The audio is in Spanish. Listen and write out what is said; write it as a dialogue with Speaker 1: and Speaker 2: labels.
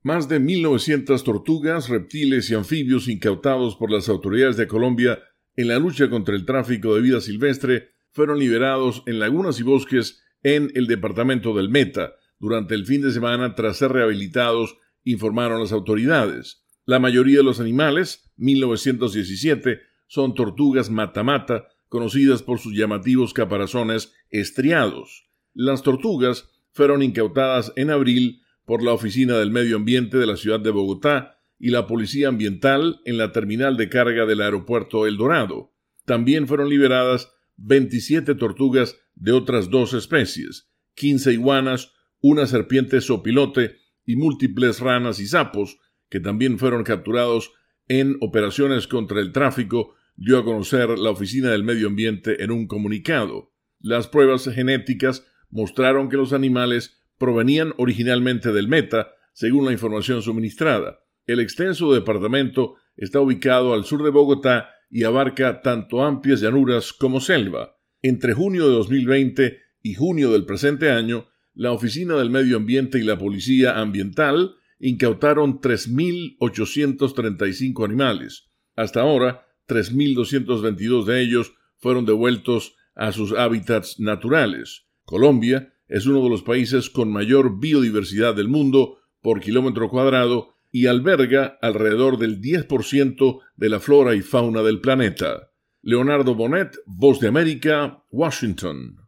Speaker 1: Más de 1.900 tortugas, reptiles y anfibios incautados por las autoridades de Colombia en la lucha contra el tráfico de vida silvestre fueron liberados en lagunas y bosques en el departamento del Meta durante el fin de semana tras ser rehabilitados, informaron las autoridades. La mayoría de los animales, 1.917, son tortugas mata-mata, conocidas por sus llamativos caparazones estriados. Las tortugas fueron incautadas en abril por la Oficina del Medio Ambiente de la ciudad de Bogotá y la Policía Ambiental en la terminal de carga del aeropuerto El Dorado. También fueron liberadas 27 tortugas de otras 2 especies, 15 iguanas, una serpiente zopilote y múltiples ranas y sapos, que también fueron capturados en operaciones contra el tráfico, dio a conocer la Oficina del Medio Ambiente en un comunicado. Las pruebas genéticas mostraron que los animales provenían originalmente del Meta, según la información suministrada. El extenso departamento está ubicado al sur de Bogotá y abarca tanto amplias llanuras como selva. Entre junio de 2020 y junio del presente año, la Oficina del Medio Ambiente y la Policía Ambiental incautaron 3.835 animales. Hasta ahora, 3.222 de ellos fueron devueltos a sus hábitats naturales. Colombia es uno de los países con mayor biodiversidad del mundo por kilómetro cuadrado y alberga alrededor del 10% de la flora y fauna del planeta. Leonardo Bonet, Voz de América, Washington.